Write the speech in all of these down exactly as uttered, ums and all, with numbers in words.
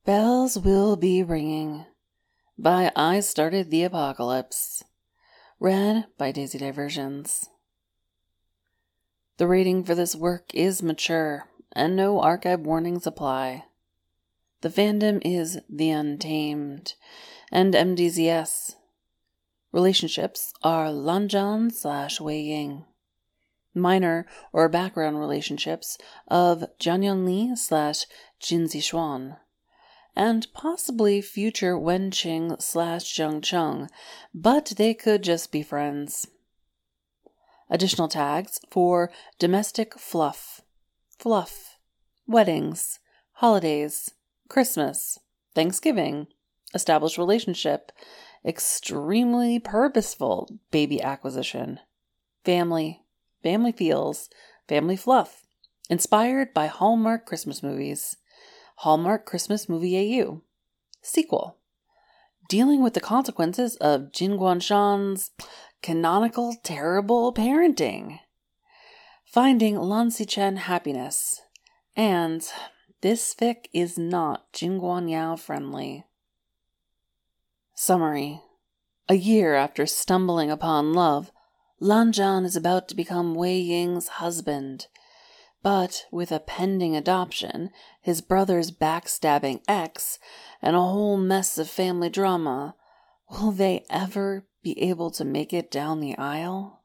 Bells Will Be Ringing by I Started the Apocalypse. Read by Daisy Diversions. The rating for this work is mature, and no archive warnings apply. The fandom is The Untamed and M D Z S. Relationships are Lanjan slash Wei Ying. Minor or background relationships of Jianyun Li slash Jin Zixuan. And possibly future Wenqing slash Zheng Cheng, but they could just be friends. Additional tags for domestic fluff, fluff, weddings, holidays, Christmas, Thanksgiving, established relationship, extremely purposeful baby acquisition, family, family feels, family fluff, inspired by Hallmark Christmas movies. Hallmark Christmas Movie A U. Sequel. Dealing with the consequences of Jin Guanshan's canonical terrible parenting. Finding Lan Xichen happiness. And this fic is not Jin Guanyao friendly. Summary. A year after stumbling upon love, Lanjan is about to become Wei Ying's husband. But with a pending adoption, his brother's backstabbing ex, and a whole mess of family drama, will they ever be able to make it down the aisle?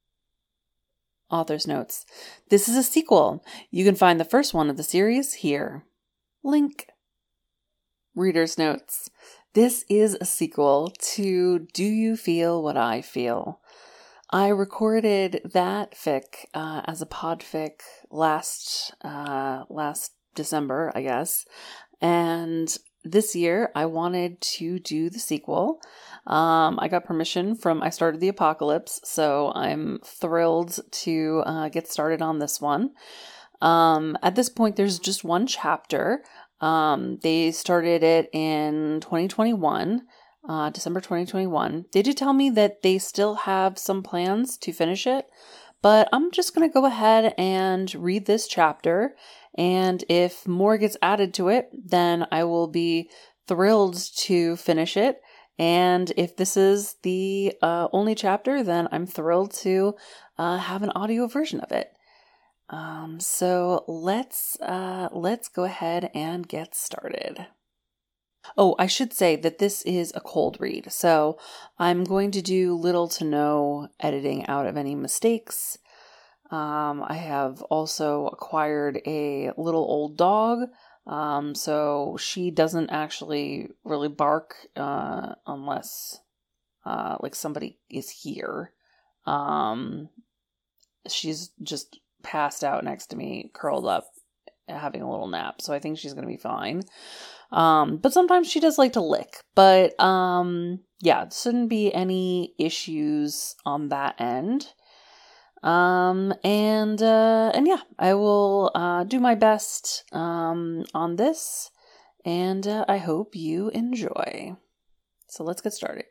Author's notes. This is a sequel. You can find the first one of the series here. Link. Reader's notes. This is a sequel to Do You Feel What I Feel? I recorded that fic uh, as a podfic last uh, last December, I guess, and this year I wanted to do the sequel. Um, I got permission from I Started the Apocalypse, so I'm thrilled to uh, get started on this one. Um, at this point, there's just one chapter. Um, they started it in twenty twenty-one. Uh, December twenty twenty-one. They did tell me that they still have some plans to finish it, but I'm just going to go ahead and read this chapter, and if more gets added to it, then I will be thrilled to finish it, and if this is the uh, only chapter, then I'm thrilled to uh, have an audio version of it. Um, so let's uh, let's go ahead and get started. Oh, I should say that this is a cold read, so I'm going to do little to no editing out of any mistakes. Um, I have also acquired a little old dog, um, so she doesn't actually really bark uh, unless uh, like somebody is here. Um, she's just passed out next to me, curled up, having a little nap, so I think she's going to be fine. Um, but sometimes she does like to lick, but, um, yeah, there shouldn't be any issues on that end. Um, and, uh, and yeah, I will, uh, do my best, um, on this, and, uh, I hope you enjoy. So let's get started.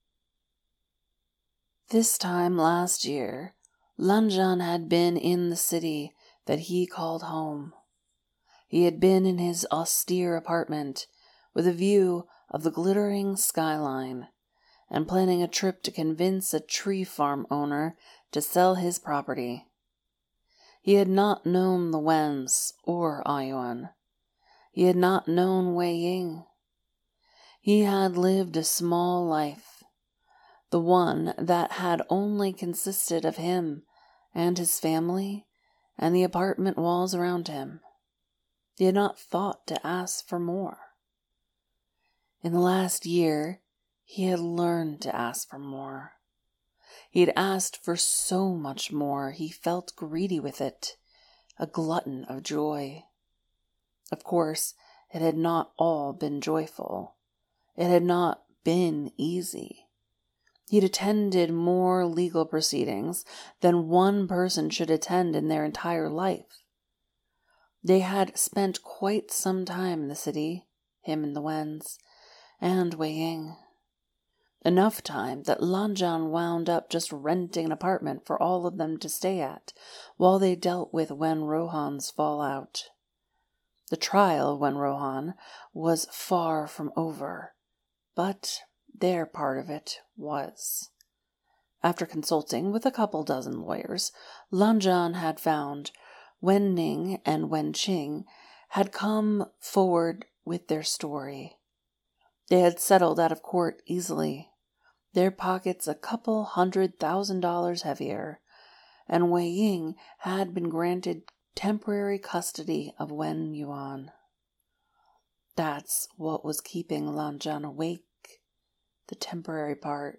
This time last year, Lanjan had been in the city that he called home. He had been in his austere apartment with a view of the glittering skyline and planning a trip to convince a tree farm owner to sell his property. He had not known the Wens or Ayuan. He had not known Wei Ying. He had lived a small life, the one that had only consisted of him and his family and the apartment walls around him. He had not thought to ask for more. In the last year, he had learned to ask for more. He had asked for so much more, he felt greedy with it, a glutton of joy. Of course, it had not all been joyful. It had not been easy. He'd attended more legal proceedings than one person should attend in their entire life. They had spent quite some time in the city, him and the Wens, and Wei Ying. Enough time that Lanjan wound up just renting an apartment for all of them to stay at, while they dealt with Wen Rohan's fallout. The trial of Wen Rohan was far from over, but their part of it was. After consulting with a couple dozen lawyers, Lan Zhan had found Wen Ning and Wen Qing had come forward with their story. They had settled out of court easily, their pockets a couple hundred thousand dollars heavier, and Wei Ying had been granted temporary custody of Wen Yuan. That's what was keeping Lan Zhan awake, the temporary part.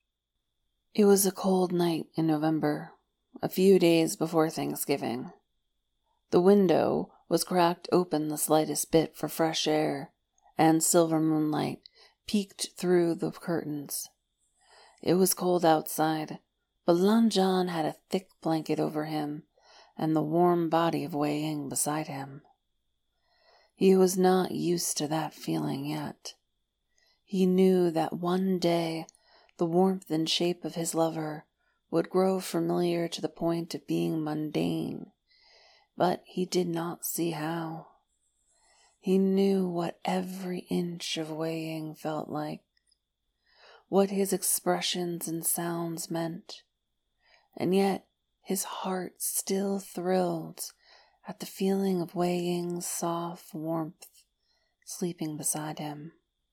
It was a cold night in November, a few days before Thanksgiving. The window was cracked open the slightest bit for fresh air, and silver moonlight peeked through the curtains. It was cold outside, but Lan Zhan had a thick blanket over him and the warm body of Wei Ying beside him. He was not used to that feeling yet. He knew that one day the warmth and shape of his lover would grow familiar to the point of being mundane, but he did not see how. He knew what every inch of Wei Ying felt like, what his expressions and sounds meant, and yet his heart still thrilled at the feeling of Wei Ying's soft warmth sleeping beside him.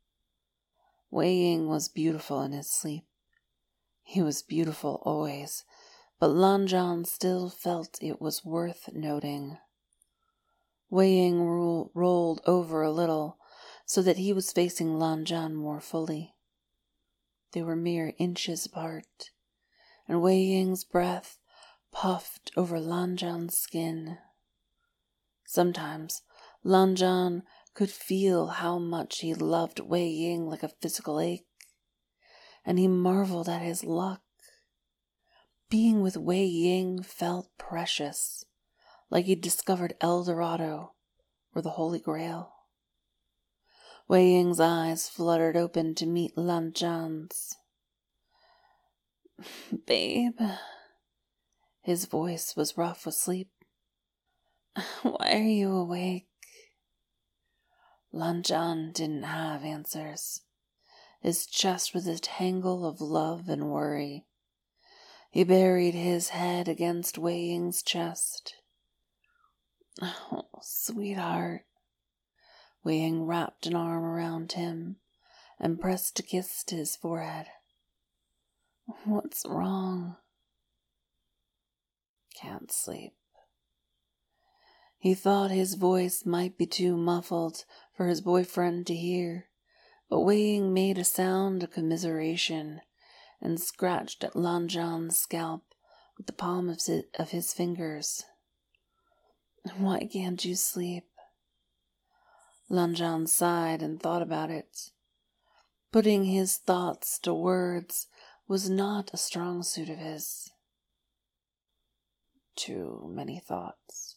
Wei Ying was beautiful in his sleep. He was beautiful always, but Lan Zhan still felt it was worth noting. Wei Ying ro- rolled over a little so that he was facing Lan Zhan more fully. They were mere inches apart, and Wei Ying's breath puffed over Lan Zhan's skin. Sometimes Lan Zhan could feel how much he loved Wei Ying like a physical ache, and he marveled at his luck. Being with Wei Ying felt precious, like he'd discovered El Dorado or the Holy Grail. Wei Ying's eyes fluttered open to meet Lan Zhan's. "Babe," his voice was rough with sleep. "Why are you awake?" Lan Zhan didn't have answers. His chest was a tangle of love and worry. He buried his head against Wei Ying's chest. "Oh, sweetheart." Wei Ying wrapped an arm around him and pressed a kiss to his forehead. "What's wrong?" "Can't sleep." He thought his voice might be too muffled for his boyfriend to hear, but Wei Ying made a sound of commiseration and scratched at Lan Zhan's scalp with the palm of his, of his fingers. "Why can't you sleep?" Lan Zhan sighed and thought about it. Putting his thoughts to words was not a strong suit of his. Too many thoughts.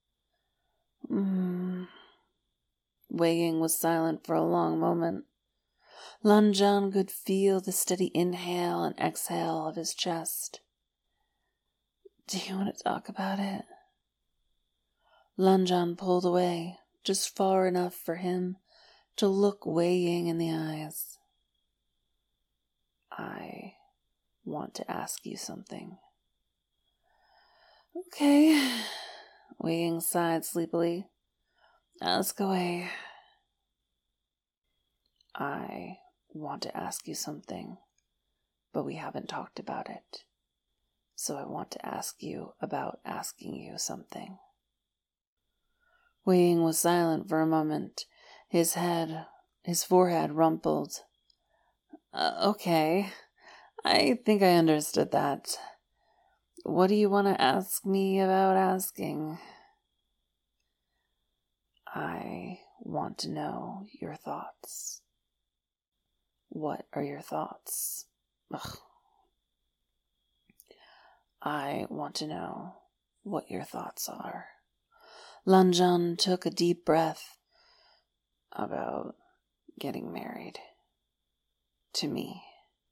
Mm. Wei Ying was silent for a long moment. Lan Zhan could feel the steady inhale and exhale of his chest. "Do you want to talk about it?" Lan Zhan pulled away, just far enough for him to look Wei Ying in the eyes. "I want to ask you something." "Okay." Wei Ying sighed sleepily. "Ask away." "I want to ask you something, but we haven't talked about it. So I want to ask you about asking you something." Wei Ying was silent for a moment, his head, his forehead rumpled. Uh, okay, I think I understood that. What do you want to ask me about asking? "I want to know your thoughts." "What are your thoughts?" Ugh. "I want to know what your thoughts are." Lan Zhan took a deep breath. "About getting married. To me."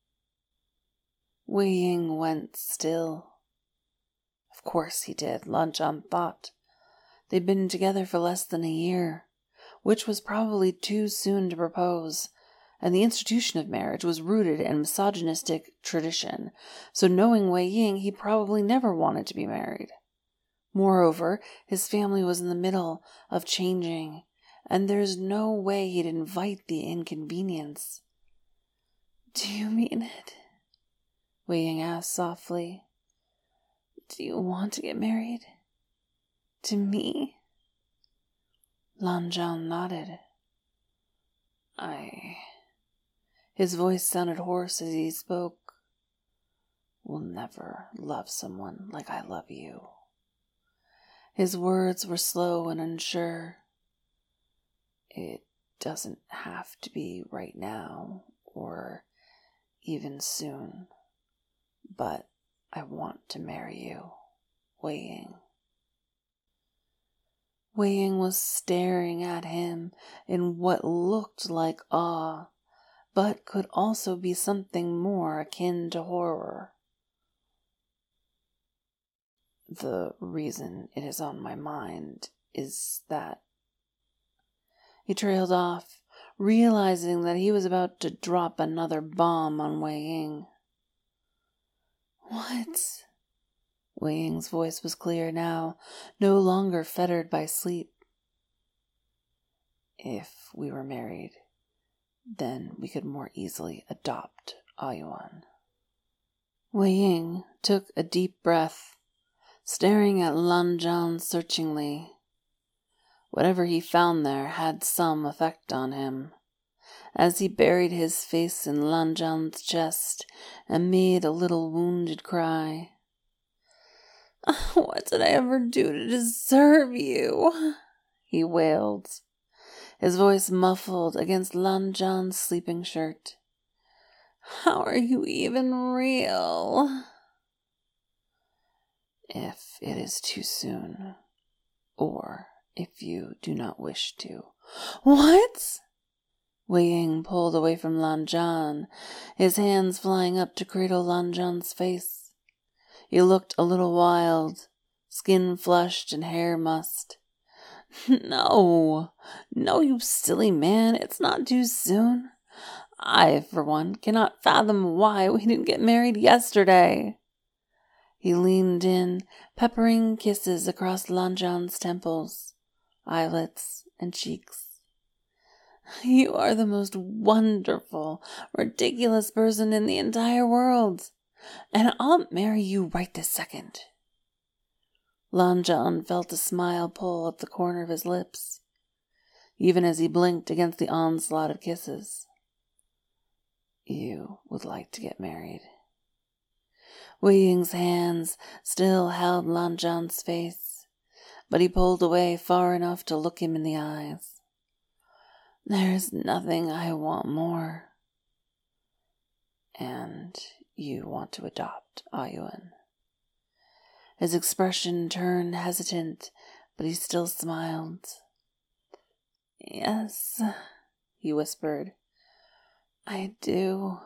Wei Ying went still. Of course he did, Lan Zhan thought. They'd been together for less than a year, which was probably too soon to propose, and the institution of marriage was rooted in misogynistic tradition, so knowing Wei Ying, he probably never wanted to be married. Moreover, his family was in the middle of changing, and there's no way he'd invite the inconvenience. "Do you mean it?" Wei Ying asked softly. "Do you want to get married? To me?" Lan Zhan nodded. I... His voice sounded hoarse as he spoke. "Will never love someone like I love you." His words were slow and unsure. "It doesn't have to be right now, or even soon, but I want to marry you, Wei Ying." Wei Ying was staring at him in what looked like awe, but could also be something more akin to horror. "The reason it is on my mind is that..." He trailed off, realizing that he was about to drop another bomb on Wei Ying. "What?" Wei Ying's voice was clear now, no longer fettered by sleep. "If we were married, then we could more easily adopt Ayuan." Wei Ying took a deep breath, staring at Lan Zhan searchingly. Whatever he found there had some effect on him, as he buried his face in Lan Zhan's chest and made a little wounded cry. "What did I ever do to deserve you?" he wailed, his voice muffled against Lan Zhan's sleeping shirt. "How are you even real?" "If it is too soon, or if you do not wish to." "What?" Wei Ying pulled away from Lan Zhan, his hands flying up to cradle Lan Zhan's face. He looked a little wild, skin flushed and hair mussed. "No, no, you silly man, it's not too soon. I, for one, cannot fathom why we didn't get married yesterday." He leaned in, peppering kisses across Lan Zhan's temples, eyelids, and cheeks. "You are the most wonderful, ridiculous person in the entire world, and I'll marry you right this second." Lan Zhan felt a smile pull at the corner of his lips, even as he blinked against the onslaught of kisses. "You would like to get married?" Wei Ying's hands still held Lan Zhan's face, but he pulled away far enough to look him in the eyes. "There's nothing I want more." "And you want to adopt Ayuan?" His expression turned hesitant, but he still smiled. "Yes," he whispered. "I do."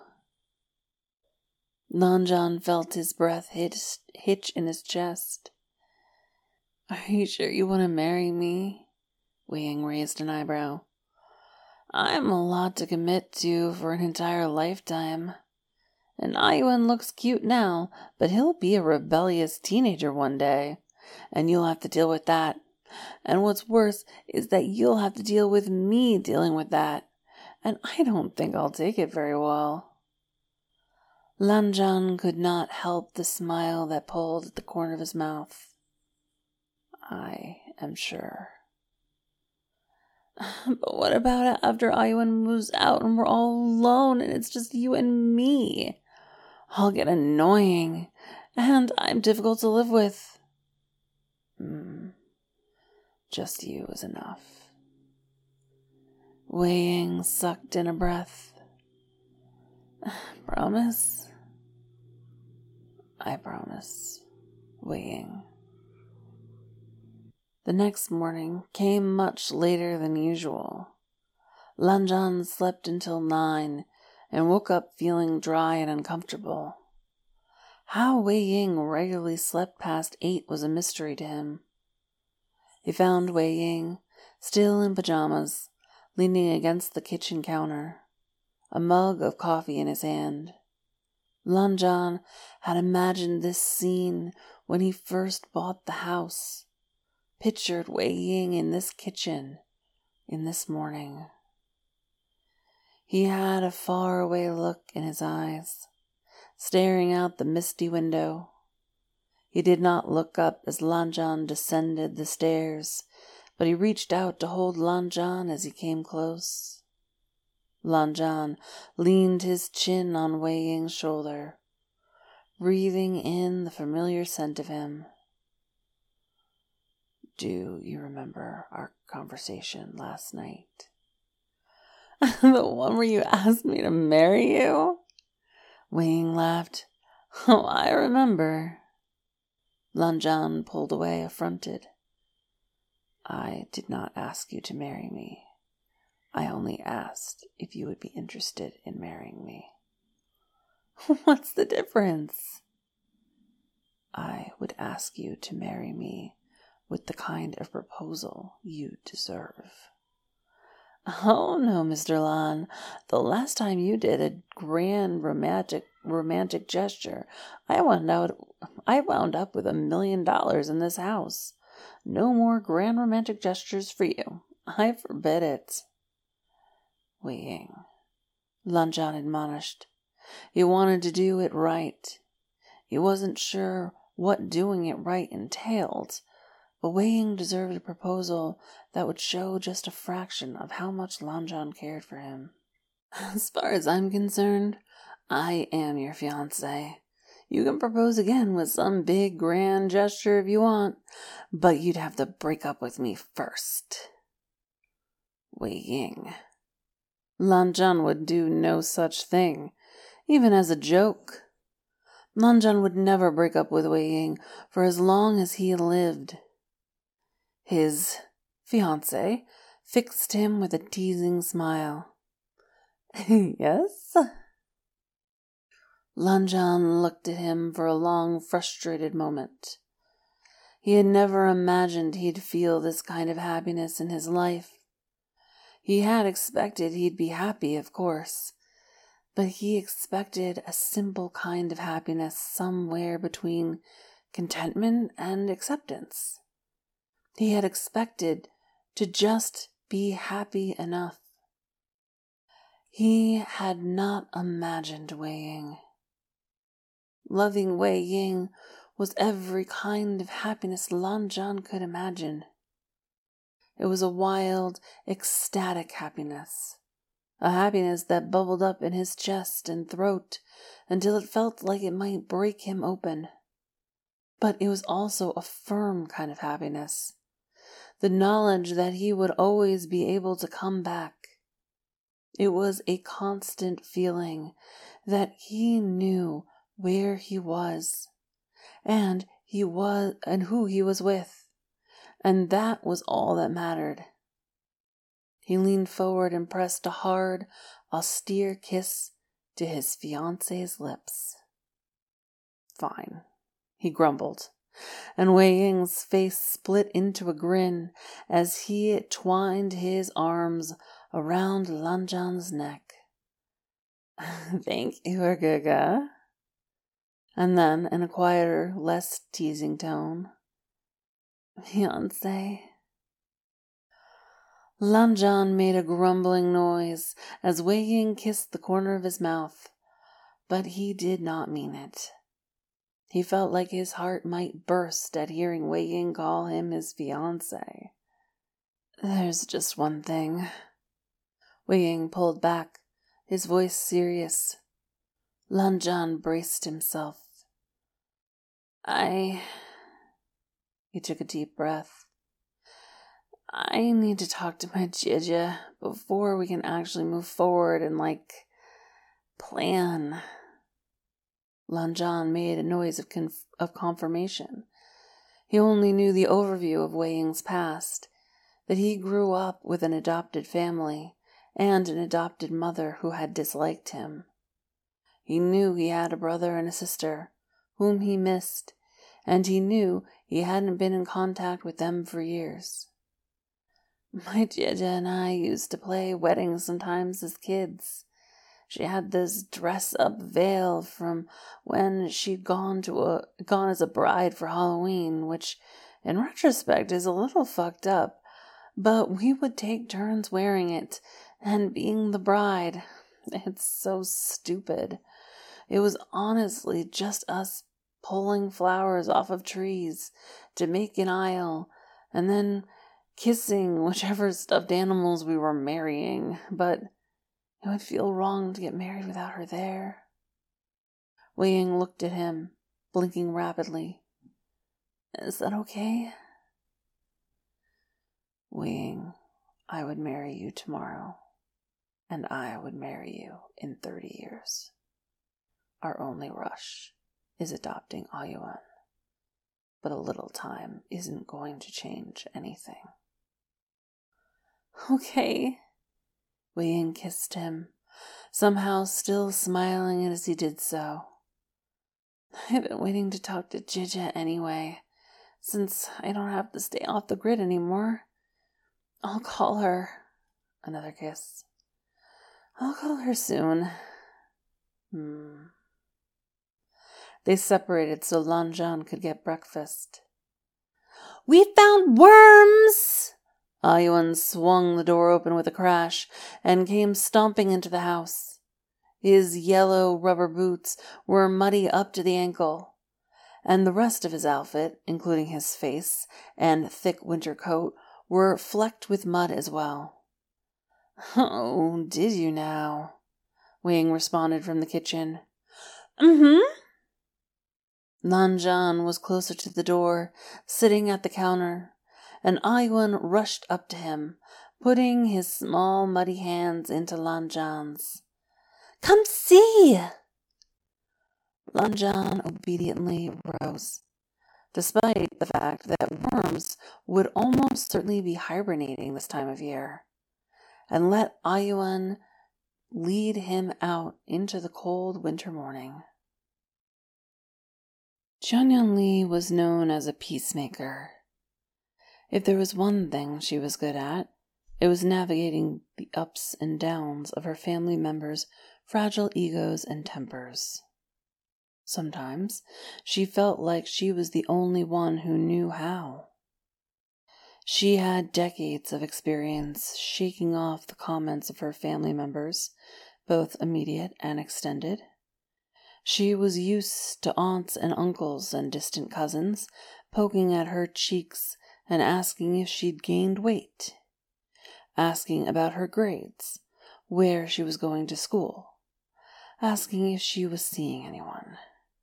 Lan Zhan felt his breath hitch, hitch in his chest. "Are you sure you want to marry me?" Wei Ying raised an eyebrow. "I'm a lot to commit to for an entire lifetime. And Ayuan looks cute now, but he'll be a rebellious teenager one day, and you'll have to deal with that. And what's worse is that you'll have to deal with me dealing with that, and I don't think I'll take it very well." Lan Zhan could not help the smile that pulled at the corner of his mouth. "I am sure." "But what about after Ayuan moves out and we're all alone and it's just you and me? I'll get annoying, and I'm difficult to live with." Mm, "just you is enough." Wei Ying sucked in a breath. "Promise?" "I promise, Wei Ying." The next morning came much later than usual. Lan Zhan slept until nine and woke up feeling dry and uncomfortable. How Wei Ying regularly slept past eight was a mystery to him. They found Wei Ying, still in pajamas, leaning against the kitchen counter, a mug of coffee in his hand. Lan Zhan had imagined this scene when he first bought the house, pictured Wei Ying in this kitchen, in this morning. He had a faraway look in his eyes, staring out the misty window. He did not look up as Lan Zhan descended the stairs, but he reached out to hold Lan Zhan as he came close. Lan Zhan leaned his chin on Wei Ying's shoulder, breathing in the familiar scent of him. Do you remember our conversation last night? The one where you asked me to marry you? Wei Ying laughed. Oh, I remember. Lan Zhan pulled away, affronted. I did not ask you to marry me. I only asked if you would be interested in marrying me. What's the difference? I would ask you to marry me with the kind of proposal you deserve. Oh no, Mister Lan. The last time you did a grand romantic romantic gesture, I wound out I wound up with a million dollars in this house. No more grand romantic gestures for you. I forbid it. Wei Ying, Lan Zhan admonished. He wanted to do it right. He wasn't sure what doing it right entailed, but Wei Ying deserved a proposal that would show just a fraction of how much Lan Zhan cared for him. As far as I'm concerned, I am your fiancé. You can propose again with some big grand gesture if you want, but you'd have to break up with me first. Wei Ying. Lan Zhan would do no such thing, even as a joke. Lan Zhan would never break up with Wei Ying for as long as he lived. His fiancé fixed him with a teasing smile. Yes? Lan Zhan looked at him for a long, frustrated moment. He had never imagined he'd feel this kind of happiness in his life. He had expected he'd be happy, of course, but he expected a simple kind of happiness somewhere between contentment and acceptance. He had expected to just be happy enough. He had not imagined Wei Ying. Loving Wei Ying was every kind of happiness Lan Zhan could imagine. It was a wild, ecstatic happiness, a happiness that bubbled up in his chest and throat until it felt like it might break him open. But it was also a firm kind of happiness, the knowledge that he would always be able to come back. It was a constant feeling that he knew where he was, and he was, and who he was with, and that was all that mattered. He leaned forward and pressed a hard, austere kiss to his fiancée's lips. Fine, he grumbled, and Wei Ying's face split into a grin as he twined his arms around Lan Zhan's neck. Thank you, Ergiga. And then, in a quieter, less teasing tone, Fiancé. Lan Zhan made a grumbling noise as Wei Ying kissed the corner of his mouth, but he did not mean it. He felt like his heart might burst at hearing Wei Ying call him his fiancé. There's just one thing. Wei Ying pulled back, his voice serious. Lan Zhan braced himself. I... He took a deep breath. I need to talk to my Jia before we can actually move forward and, like, plan. Lan Zhan made a noise of, conf- of confirmation. He only knew the overview of Wei Ying's past, that he grew up with an adopted family and an adopted mother who had disliked him. He knew he had a brother and a sister, whom he missed, and he knew he hadn't been in contact with them for years. My Jija and I used to play weddings sometimes as kids. She had this dress-up veil from when she'd gone to a gone as a bride for Halloween, which, in retrospect, is a little fucked up. But we would take turns wearing it and being the bride. It's so stupid. It was honestly just us pulling flowers off of trees to make an aisle, and then kissing whichever stuffed animals we were marrying, but it would feel wrong to get married without her there. Wei Ying looked at him, blinking rapidly. Is that okay? Wei Ying, I would marry you tomorrow, and I would marry you in thirty years. Our only rush is adopting Ayuan, but a little time isn't going to change anything. Okay. Wei Ying kissed him, somehow still smiling as he did so. I've been waiting to talk to Jija anyway, since I don't have to stay off the grid anymore. I'll call her. Another kiss. I'll call her soon. Hmm. They separated so Lan Zhan could get breakfast. We found worms! Ayuan swung the door open with a crash and came stomping into the house. His yellow rubber boots were muddy up to the ankle, and the rest of his outfit, including his face and thick winter coat, were flecked with mud as well. Oh, did you now? Wei Ying responded from the kitchen. Mm-hmm. Lan Zhan was closer to the door, sitting at the counter, and Ayuan rushed up to him, putting his small muddy hands into Lan Zhan's. Come see! Lan Zhan obediently rose, despite the fact that worms would almost certainly be hibernating this time of year, and let Ayuan lead him out into the cold winter morning. Jianyan Li was known as a peacemaker. If there was one thing she was good at, it was navigating the ups and downs of her family members' fragile egos and tempers. Sometimes she felt like she was the only one who knew how. She had decades of experience shaking off the comments of her family members, both immediate and extended. She was used to aunts and uncles and distant cousins poking at her cheeks and asking if she'd gained weight, asking about her grades, where she was going to school, asking if she was seeing anyone.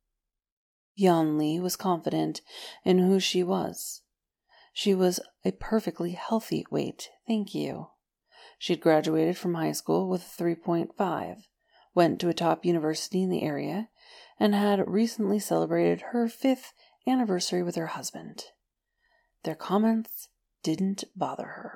Yan Li was confident in who she was. She was a perfectly healthy weight, thank you. She'd graduated from high school with a three point five, went to a top university in the area, and had recently celebrated her fifth anniversary with her husband. Their comments didn't bother her.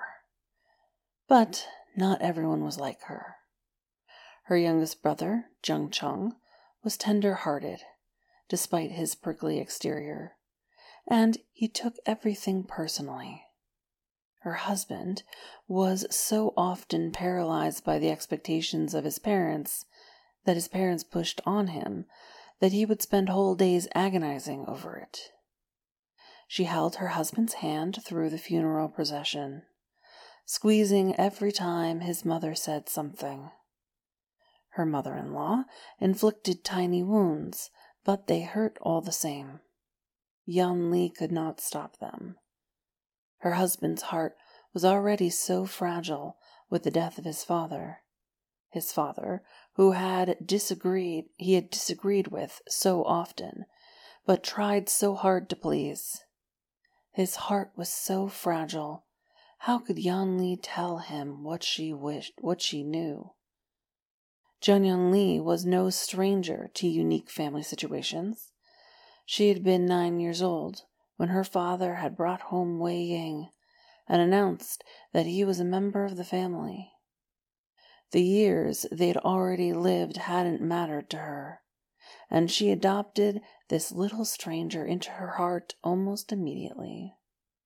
But not everyone was like her. Her youngest brother, Jiang Cheng, was tender-hearted, despite his prickly exterior, and he took everything personally. Her husband was so often paralyzed by the expectations of his parents that his parents pushed on him that he would spend whole days agonizing over it. She held her husband's hand through the funeral procession, squeezing every time his mother said something. Her mother-in-law inflicted tiny wounds, but they hurt all the same. Yan Li could not stop them. Her husband's heart was already so fragile with the death of his father. His father, who had disagreed, he had disagreed with so often, but tried so hard to please. His heart was so fragile. How could Yan Li tell him what she wished, what she knew? Jianyan Li was no stranger to unique family situations. She had been nine years old when her father had brought home Wei Ying and announced that he was a member of the family. The years they'd already lived hadn't mattered to her, and she adopted this little stranger into her heart almost immediately.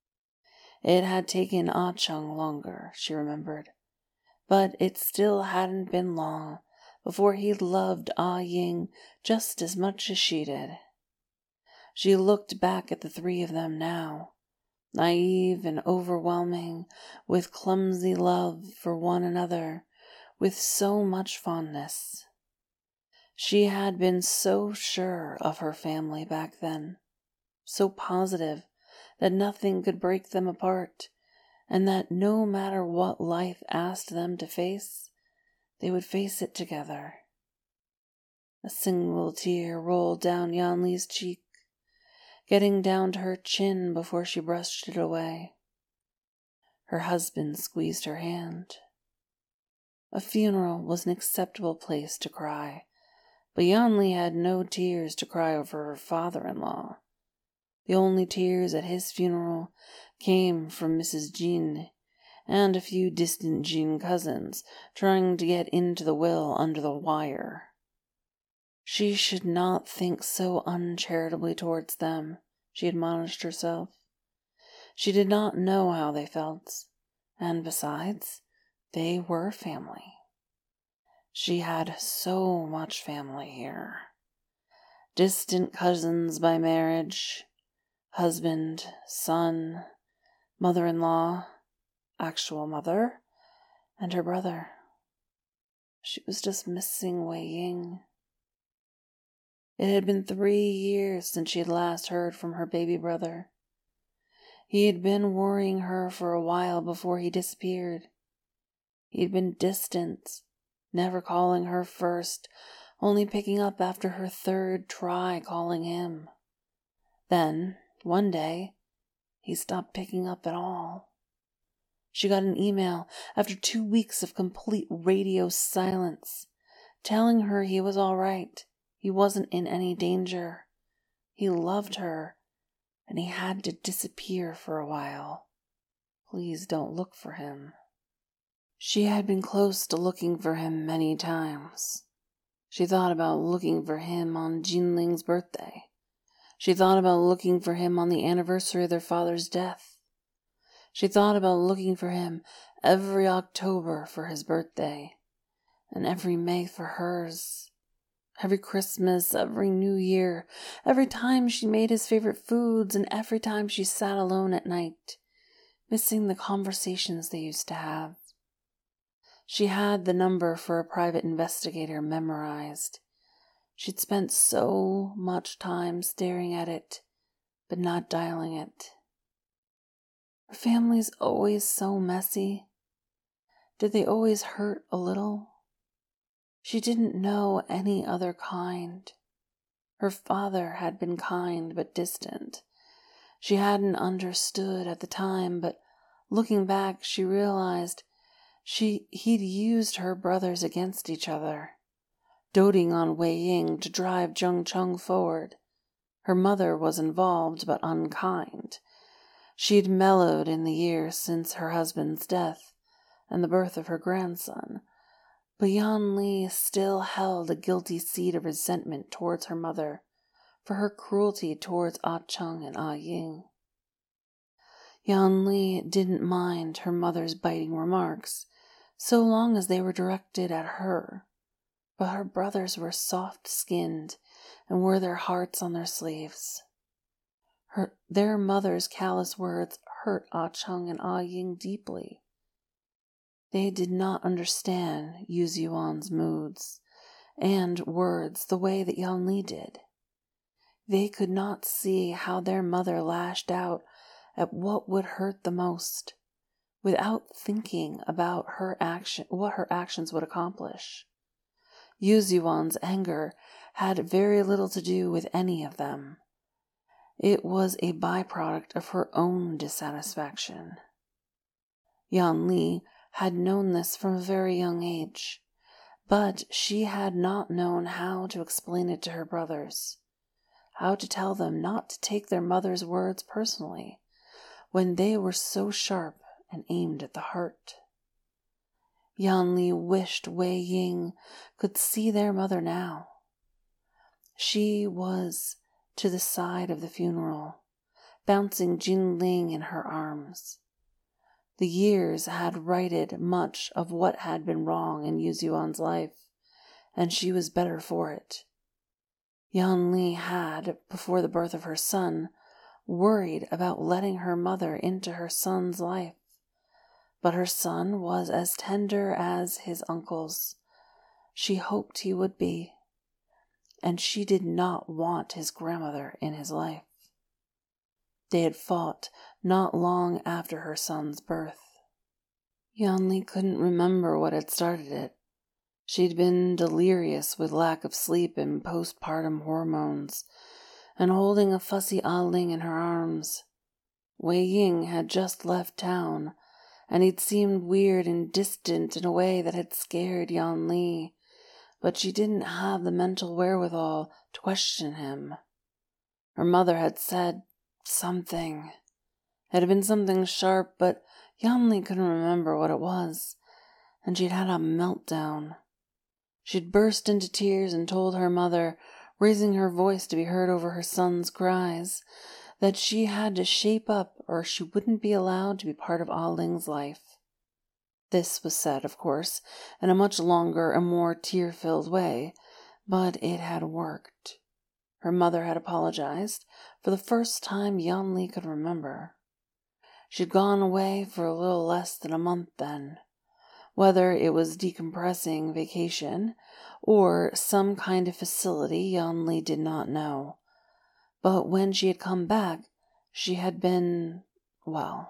It had taken Ah Chung longer, she remembered, but it still hadn't been long before he loved Ah Ying just as much as she did. She looked back at the three of them now, naive and overwhelming, with clumsy love for one another, with so much fondness. She had been so sure of her family back then, so positive that nothing could break them apart, and that no matter what life asked them to face, they would face it together. A single tear rolled down Yanli's cheek, getting down to her chin before she brushed it away. Her husband squeezed her hand. A funeral was an acceptable place to cry, but Yanli had no tears to cry over her father-in-law. The only tears at his funeral came from Missus Jean and a few distant Jean cousins trying to get into the will under the wire. She should not think so uncharitably towards them, she admonished herself. She did not know how they felt, and besides, they were family. She had so much family here. Distant cousins by marriage, husband, son, mother-in-law, actual mother, and her brother. She was just missing Wei Ying. It had been three years since she had last heard from her baby brother. He had been worrying her for a while before he disappeared. He had been distant, never calling her first, only picking up after her third try calling him. Then, one day, he stopped picking up at all. She got an email after two weeks of complete radio silence, telling her he was all right. He wasn't in any danger. He loved her, and he had to disappear for a while. Please don't look for him. She had been close to looking for him many times. She thought about looking for him on Jinling's birthday. She thought about looking for him on the anniversary of their father's death. She thought about looking for him every October for his birthday, and every May for hers. Every Christmas, every New Year, every time she made his favorite foods, and every time she sat alone at night, missing the conversations they used to have. She had the number for a private investigator memorized. She'd spent so much time staring at it, but not dialing it. Her family's always so messy. Did they always hurt a little? She didn't know any other kind. Her father had been kind but distant. She hadn't understood at the time, but looking back, she realized she he'd used her brothers against each other, doting on Wei Ying to drive Zheng Cheng forward. Her mother was involved but unkind. She'd mellowed in the years since her husband's death and the birth of her grandson, but Yanli still held a guilty seed of resentment towards her mother for her cruelty towards Ah Chung and Ah Ying. Yanli didn't mind her mother's biting remarks, so long as they were directed at her, but her brothers were soft-skinned and wore their hearts on their sleeves. Her, their mother's callous words hurt Ah Chung and Ah Ying deeply. They did not understand Yu Yuan's moods and words the way that Yanli did. They could not see how their mother lashed out at what would hurt the most, without thinking about her action, what her actions would accomplish. Yu Yuan's anger had very little to do with any of them. It was a byproduct of her own dissatisfaction. Yanli had known this from a very young age, but she had not known how to explain it to her brothers, how to tell them not to take their mother's words personally when they were so sharp and aimed at the heart. Yanli wished Wei Ying could see their mother now. She was to the side of the funeral, bouncing Jinling in her arms. The years had righted much of what had been wrong in Yuzuan's life, and she was better for it. Yanli had, before the birth of her son, worried about letting her mother into her son's life, but her son was as tender as his uncle's. She hoped he would be, and she did not want his grandmother in his life. They had fought not long after her son's birth. Yanli couldn't remember what had started it. She'd been delirious with lack of sleep and postpartum hormones, and holding a fussy Aling in her arms. Wei Ying had just left town, and he'd seemed weird and distant in a way that had scared Yanli, but she didn't have the mental wherewithal to question him. Her mother had said something. It had been something sharp, but Yanli couldn't remember what it was, and she'd had a meltdown. She'd burst into tears and told her mother, raising her voice to be heard over her son's cries, that she had to shape up or she wouldn't be allowed to be part of Ah Ling's life. This was said, of course, in a much longer and more tear-filled way, but it had worked. Her mother had apologized for the first time Yanli could remember. She'd gone away for a little less than a month then. Whether it was decompressing vacation or some kind of facility, Yanli did not know. But when she had come back, she had been, well,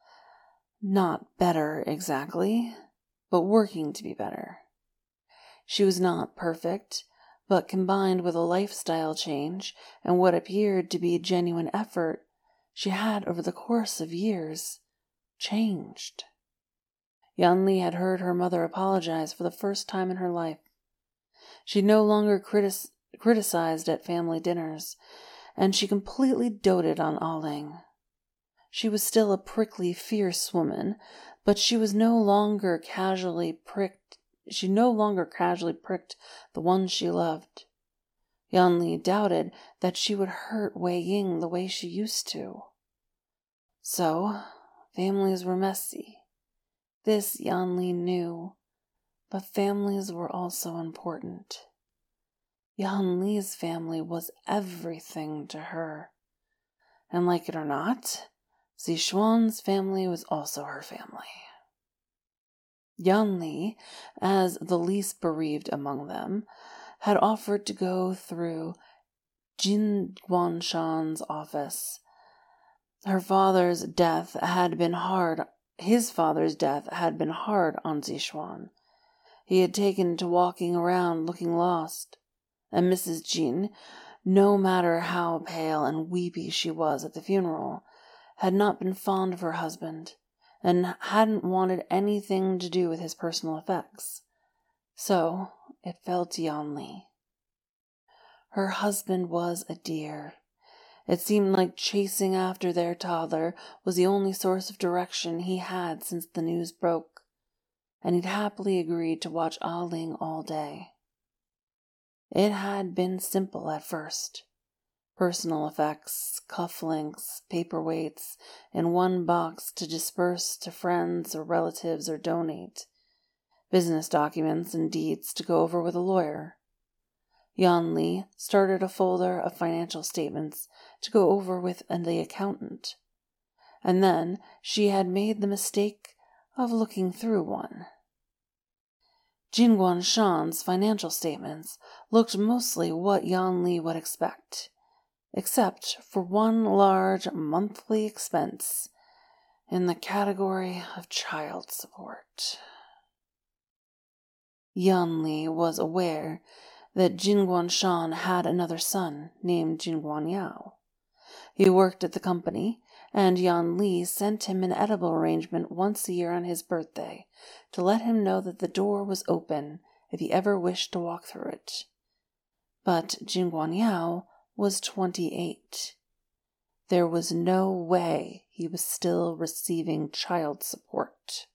not better exactly, but working to be better. She was not perfect, but combined with a lifestyle change and what appeared to be a genuine effort, she had, over the course of years, changed. Yanli had heard her mother apologize for the first time in her life. She no longer critis- criticized at family dinners, and she completely doted on Ah Ling. She was still a prickly, fierce woman, but she was no longer casually pricked. She no longer casually pricked the one she loved. Yanli doubted that she would hurt Wei Ying the way she used to. So, families were messy. This Yanli knew, but families were also important. Yanli's family was everything to her. And like it or not, Zixuan's family was also her family. Yanli, as the least bereaved among them, had offered to go through Jin Guanshan's office. Her father's death had been hard. His father's death had been hard on Zixuan. He had taken to walking around looking lost, and Missus Jin, no matter how pale and weepy she was at the funeral, had not been fond of her husband, and hadn't wanted anything to do with his personal effects. So it fell to Yanli. Her husband was a dear. It seemed like chasing after their toddler was the only source of direction he had since the news broke, and he'd happily agreed to watch Ah Ling all day. It had been simple at first. Personal effects, cufflinks, paperweights in one box to disperse to friends or relatives or donate, business documents and deeds to go over with a lawyer. Yanli started a folder of financial statements to go over with the accountant, and then she had made the mistake of looking through one. Jin Guanshan's financial statements looked mostly what Yanli would expect, except for one large monthly expense in the category of child support. Yanli was aware that Jin Guanshan had another son named Jin Guanyao. He worked at the company, and Yanli sent him an edible arrangement once a year on his birthday to let him know that the door was open if he ever wished to walk through it. But Jin Guanyao was twenty-eight. There was no way he was still receiving child support.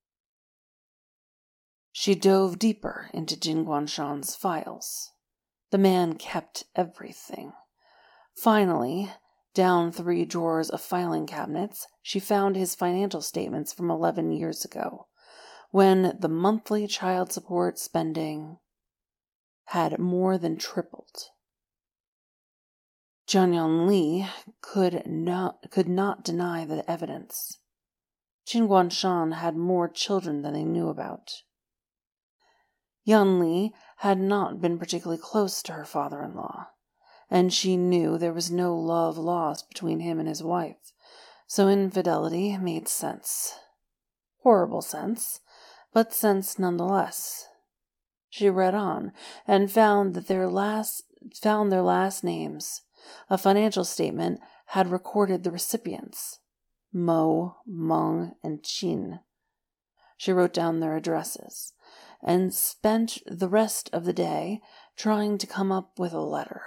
She dove deeper into Jin Guanshan's files. The man kept everything. Finally, down three drawers of filing cabinets, she found his financial statements from eleven years ago, when the monthly child support spending had more than tripled. Jian Li could not, could not deny the evidence. Jin Guanshan had more children than they knew about. Yan Li had not been particularly close to her father-in-law, and she knew there was no love lost between him and his wife, so infidelity made sense. Horrible sense, but sense nonetheless. She read on, and found that their last found their last names. A financial statement had recorded the recipients, Mo, Meng, and Qin. She wrote down their addresses, and spent the rest of the day trying to come up with a letter.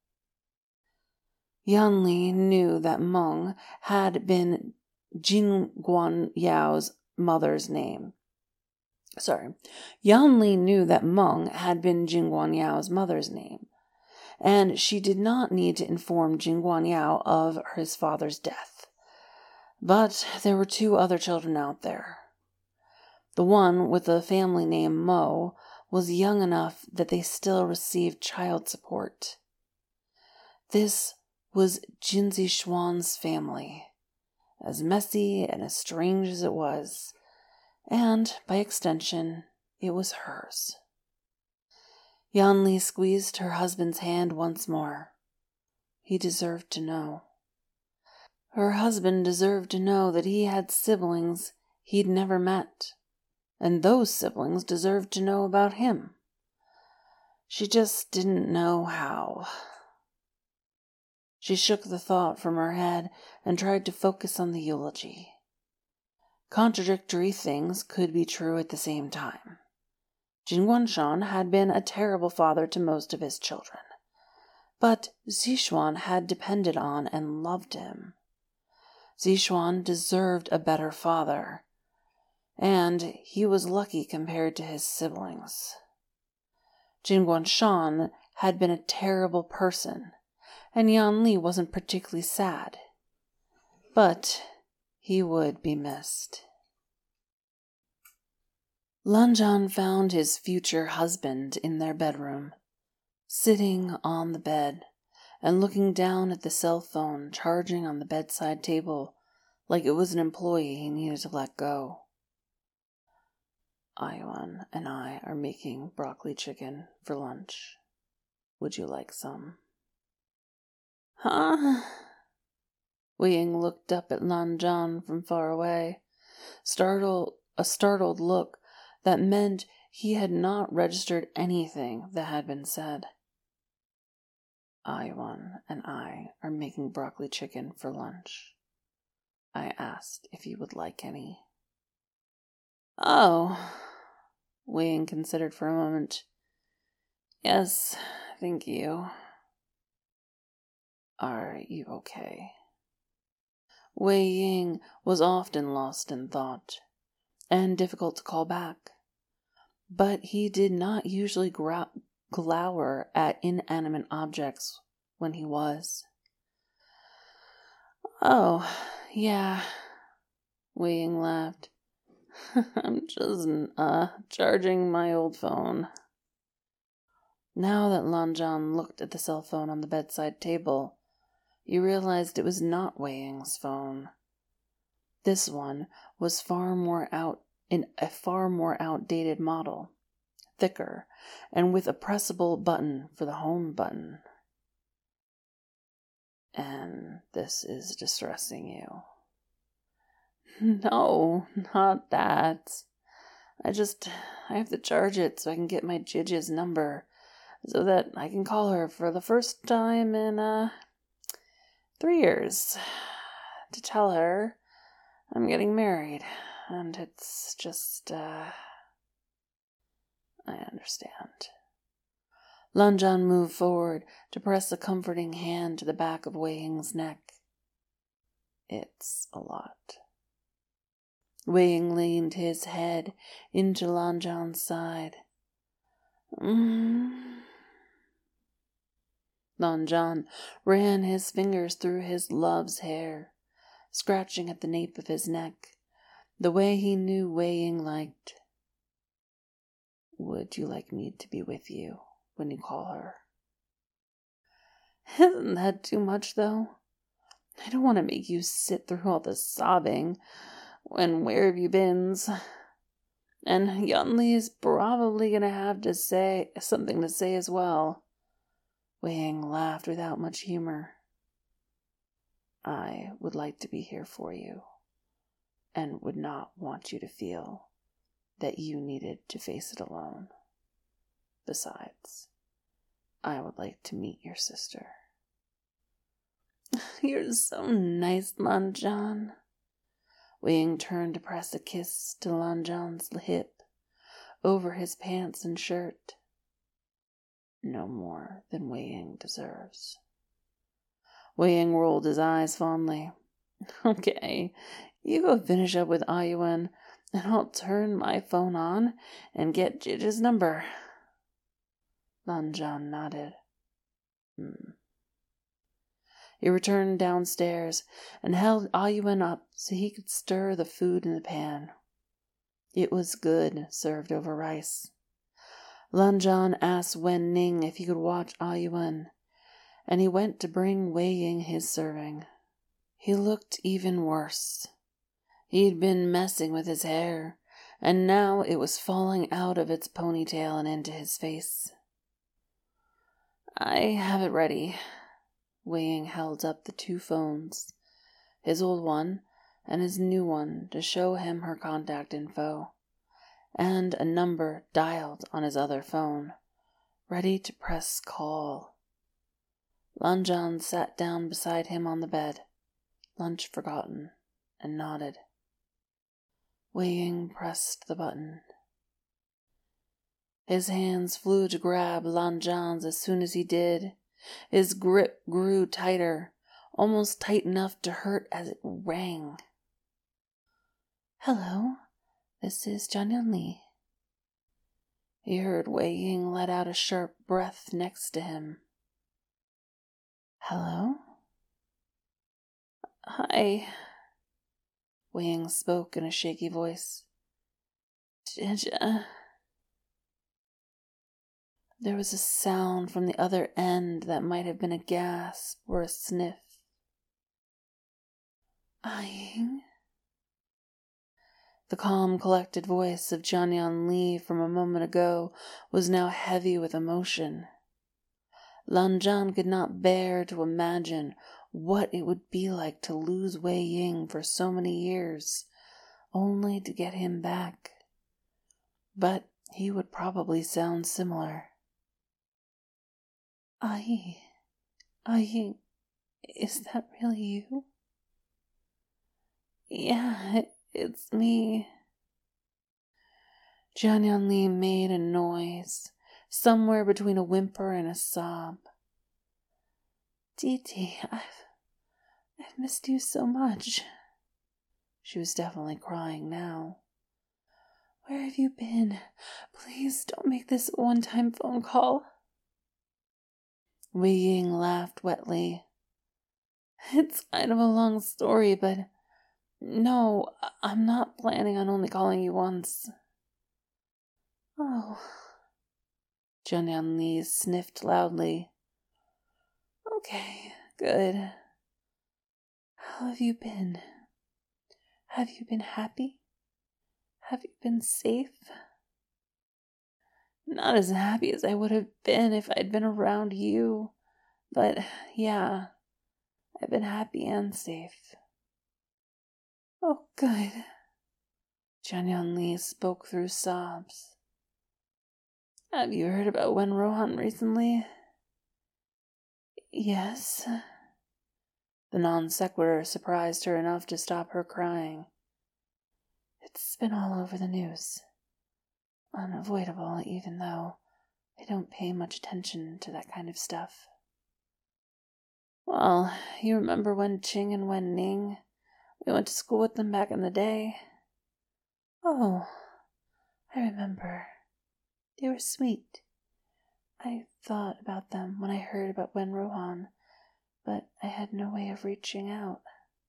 Yan Li knew that Meng had been Jin Guan Yao's mother's name. Sorry. Yan Li knew that Meng had been Jin Guan Yao's mother's name, and she did not need to inform Jin Guan Yao of his father's death. But there were two other children out there. The one with the family name Mo was young enough that they still received child support. This was Jin Zixuan's family, as messy and as strange as it was, and, by extension, it was hers. Yan Li squeezed her husband's hand once more. He deserved to know. Her husband deserved to know that he had siblings he'd never met, and those siblings deserved to know about him. She just didn't know how. She shook the thought from her head and tried to focus on the eulogy. Contradictory things could be true at the same time. Jin Guanshan had been a terrible father to most of his children, but Zixuan had depended on and loved him. Zixuan deserved a better father, and he was lucky compared to his siblings. Jin Guanshan had been a terrible person, and Yan Li wasn't particularly sad, but he would be missed. Lan Zhan found his future husband in their bedroom, sitting on the bed and looking down at the cell phone charging on the bedside table like it was an employee he needed to let go. Aiwan and I are making broccoli chicken for lunch. Would you like some? Huh? Wei Ying looked up at Lan Zhan from far away, startled, a startled look that meant he had not registered anything that had been said. Aiwan and I are making broccoli chicken for lunch. I asked if you would like any. Oh, Wei Ying considered for a moment. Yes, thank you. Are you okay? Wei Ying was often lost in thought, and difficult to call back, but he did not usually gra- glower at inanimate objects when he was. Oh, yeah, Wei Ying laughed. I'm just, uh, charging my old phone. Now that Lan Zhan looked at the cell phone on the bedside table, you realized it was not Wei Ying's phone. This one was far more out in a far more outdated model, thicker, and with a pressable button for the home button. And this is distressing you. No, not that. I just, I have to charge it so I can get my Jiji's number, so that I can call her for the first time in, uh, three years, to tell her I'm getting married, and it's just, uh, I understand. Lan Zhan moved forward to press a comforting hand to the back of Wei Ying's neck. It's a lot. Wei Ying leaned his head into Lan Zhan's side. Mm. Lon John ran his fingers through his love's hair, scratching at the nape of his neck, the way he knew Wei Ying liked. Would you like me to be with you when you call her? Isn't that too much, though? I don't want to make you sit through all the sobbing when where have you beens? And Yunli's probably going to have to say something to say as well. Wei Ying laughed without much humor. I would like to be here for you, and would not want you to feel that you needed to face it alone. Besides, I would like to meet your sister. You're so nice, Lon John. Wei Ying turned to press a kiss to Lon John's hip, over his pants and shirt. No more than Wei Ying deserves. Wei Ying rolled his eyes fondly. Okay, you go finish up with Ayuan, and I'll turn my phone on and get Jij's number. Lon John nodded. Hmm. He returned downstairs and held Ayuan up so he could stir the food in the pan. It was good, served over rice. Lon John asked Wen Ning if he could watch Ayuan, and he went to bring Wei Ying his serving. He looked even worse. He'd been messing with his hair, and now it was falling out of its ponytail and into his face. I have it ready. Wei Ying held up the two phones, his old one and his new one, to show him her contact info, and a number dialed on his other phone, ready to press call. Lon John sat down beside him on the bed, lunch forgotten, and nodded. Wei Ying pressed the button. His hands flew to grab Lon John's as soon as he did. His grip grew tighter, almost tight enough to hurt as it rang. Hello, this is John Yunli. He heard Wei Ying let out a sharp breath next to him. Hello? Hi. Wei Ying spoke in a shaky voice. Jija. There was a sound from the other end that might have been a gasp or a sniff. Ying? The calm, collected voice of Jianyan Li from a moment ago was now heavy with emotion. Lan Zhan could not bear to imagine what it would be like to lose Wei Ying for so many years, only to get him back. But he would probably sound similar. Ai, Ai, is that really you? Yeah, it's me. Jianyan Li made a noise, somewhere between a whimper and a sob. Didi, I've, I've missed you so much. She was definitely crying now. Where have you been? Please don't make this a one-time phone call. Wei Ying laughed wetly. It's kind of a long story, but no, I'm not planning on only calling you once. Oh. Jianyan Li sniffed loudly. Okay, good. How have you been? Have you been happy? Have you been safe? Not as happy as I would have been if I'd been around you, but yeah, I've been happy and safe. Oh, good. Jianyan Li spoke through sobs. Have you heard about Wen Rohan recently? Yes. The non sequitur surprised her enough to stop her crying. It's been all over the news. Unavoidable, even though I don't pay much attention to that kind of stuff. Well, you remember when Qing and Wen Ning? We went to school with them back in the day. Oh, I remember. They were sweet. I thought about them when I heard about Wen Rohan, but I had no way of reaching out.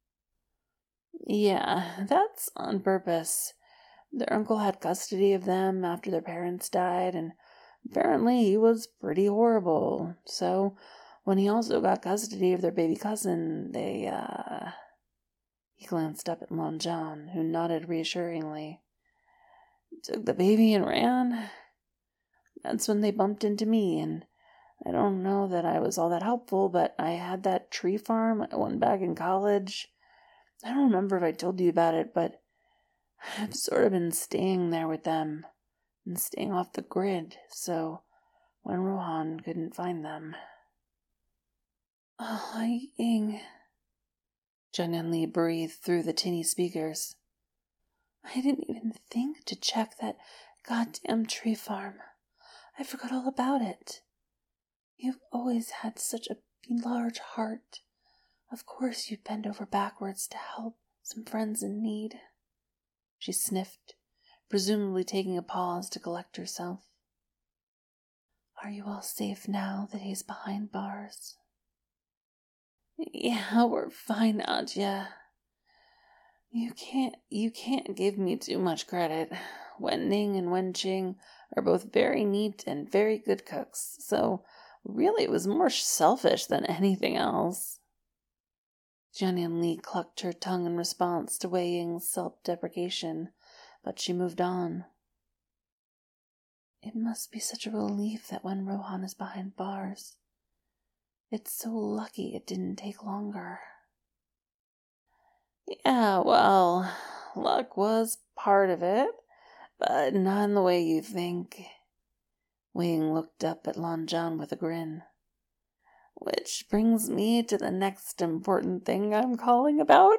Yeah, that's on purpose. Their uncle had custody of them after their parents died, and apparently he was pretty horrible. So, when he also got custody of their baby cousin, they, uh... He glanced up at Lan Zhan, who nodded reassuringly. Took the baby and ran. That's when they bumped into me, and I don't know that I was all that helpful, but I had that tree farm I won back in college. I don't remember if I told you about it, but I've sort of been staying there with them and staying off the grid, so Wen Rohan couldn't find them. Oh, Ying. Jian Li breathed through the tinny speakers. I didn't even think to check that goddamn tree farm. I forgot all about it. You've always had such a large heart. Of course you'd bend over backwards to help some friends in need. She sniffed, presumably taking a pause to collect herself. Are you all safe now that he's behind bars? Yeah, we're fine, Ajia. You can't, you can't give me too much credit. Wen Ning and Wen Qing are both very neat and very good cooks, so really it was more selfish than anything else. Jian Li clucked her tongue in response to Wei Ying's self-deprecation, but she moved on. It must be such a relief that Wen Rohan is behind bars. It's so lucky it didn't take longer. Yeah, well, luck was part of it, but not in the way you think. Wei Ying looked up at Lan Zhan with a grin. Which brings me to the next important thing I'm calling about.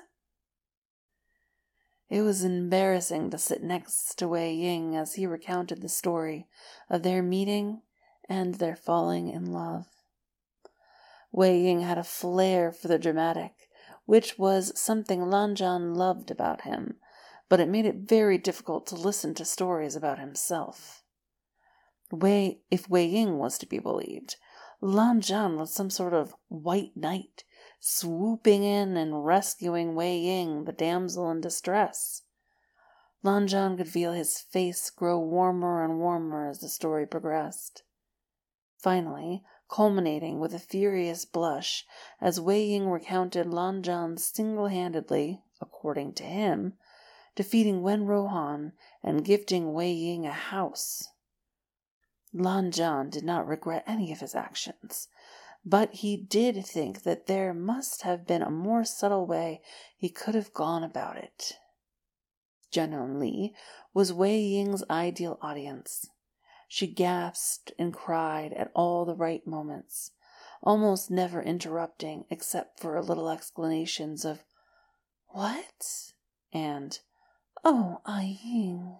It was embarrassing to sit next to Wei Ying as he recounted the story of their meeting and their falling in love. Wei Ying had a flair for the dramatic, which was something Lan Zhan loved about him, but it made it very difficult to listen to stories about himself. Wei, if Wei Ying was to be believed, Lan Zhan was some sort of white knight, swooping in and rescuing Wei Ying, the damsel in distress. Lan Zhan could feel his face grow warmer and warmer as the story progressed. Finally, culminating with a furious blush, as Wei Ying recounted Lan Zhan single-handedly, according to him, defeating Wen Rohan and gifting Wei Ying a house. Lan Zhan did not regret any of his actions, but he did think that there must have been a more subtle way he could have gone about it. Jian Li was Wei Ying's ideal audience. She gasped and cried at all the right moments, almost never interrupting except for little exclamations of, "What?" and, "Oh, Ai Ying."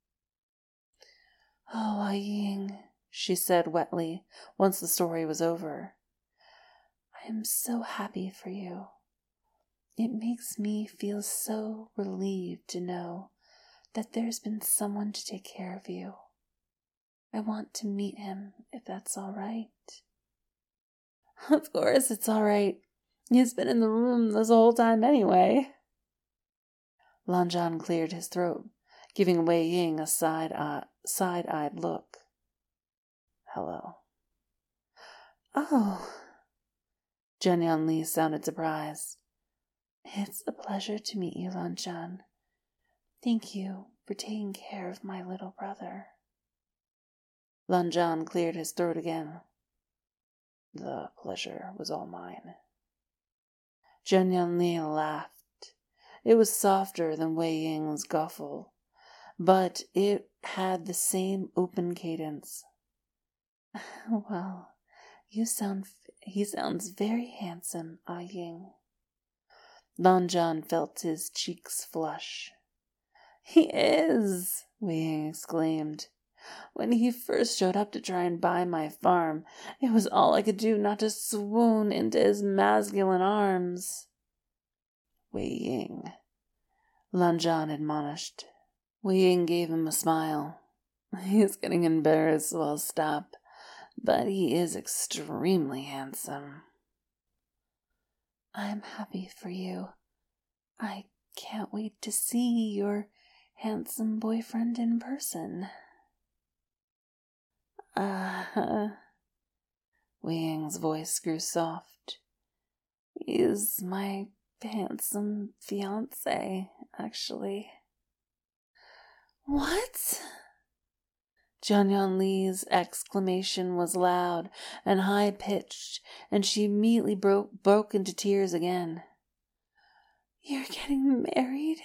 "Oh, Ai Ying," she said wetly, once the story was over. "I am so happy for you. It makes me feel so relieved to know that there's been someone to take care of you. I want to meet him, if that's all right." "Of course it's all right. He's been in the room this whole time anyway." Lan Zhan cleared his throat, giving Wei Ying a side eye, side-eyed look. "Hello." "Oh." Jian Li sounded surprised. "It's a pleasure to meet you, Lan Zhan. Thank you for taking care of my little brother." Lan Zhan cleared his throat again. "The pleasure was all mine." Jian Li laughed. It was softer than Wei Ying's guffaw, but it had the same open cadence. "Well, you sound, he sounds very handsome, Ah Ying." Lan Zhan felt his cheeks flush. "He is!" Wei Ying exclaimed. "When he first showed up to try and buy my farm, it was all I could do not to swoon into his masculine arms." "Wei Ying," Lan Zhan admonished. Wei Ying gave him a smile. "He's getting embarrassed, so I'll stop. but he is extremely handsome. I'm happy for you. I can't wait to see your handsome boyfriend in person. Uh, Wei Ying's voice grew soft. He's my handsome fiancé, actually. What? Jianyan Li's exclamation was loud and high-pitched, and she immediately broke, broke into tears again. You're getting married?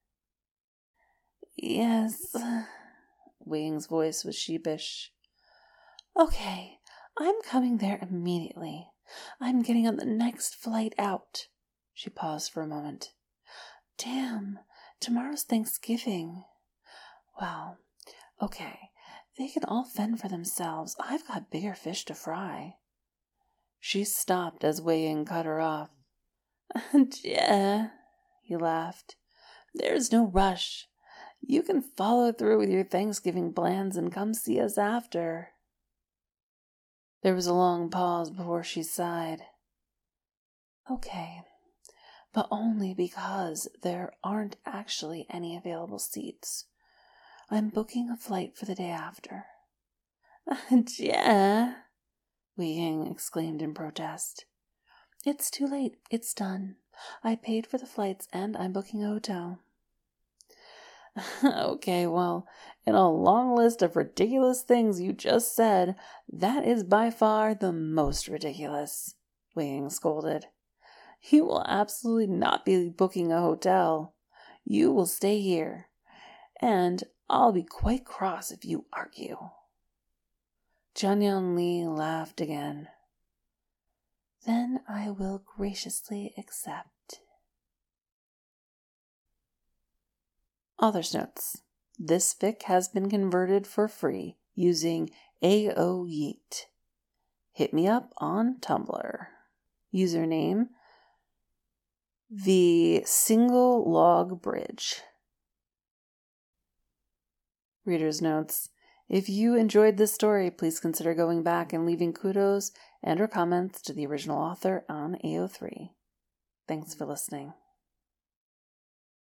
Yes. Wei Ying's voice was sheepish. Okay, I'm coming there immediately. I'm getting on the next flight out. She paused for a moment. Damn, tomorrow's Thanksgiving. Well, okay, they can all fend for themselves. I've got bigger fish to fry. She stopped as Wei Ying cut her off. Yeah, he laughed. There's no rush. You can follow through with your Thanksgiving plans and come see us after. There was a long pause before she sighed. Okay, but only because there aren't actually any available seats. I'm booking a flight for the day after. Yeah, Wei Ying exclaimed in protest. It's too late. It's done. I paid for the flights and I'm booking a hotel. Okay, well, in a long list of ridiculous things you just said, that is by far the most ridiculous, Wei Ying scolded. You will absolutely not be booking a hotel. You will stay here, and I'll be quite cross if you argue. Jianyan Li laughed again. Then I will graciously accept. Author's notes. This fic has been converted for free using A O Yeet. Hit me up on Tumblr. Username, the Single Log Bridge. Reader's notes. If you enjoyed this story, please consider going back and leaving kudos and or comments to the original author on A O three. Thanks for listening.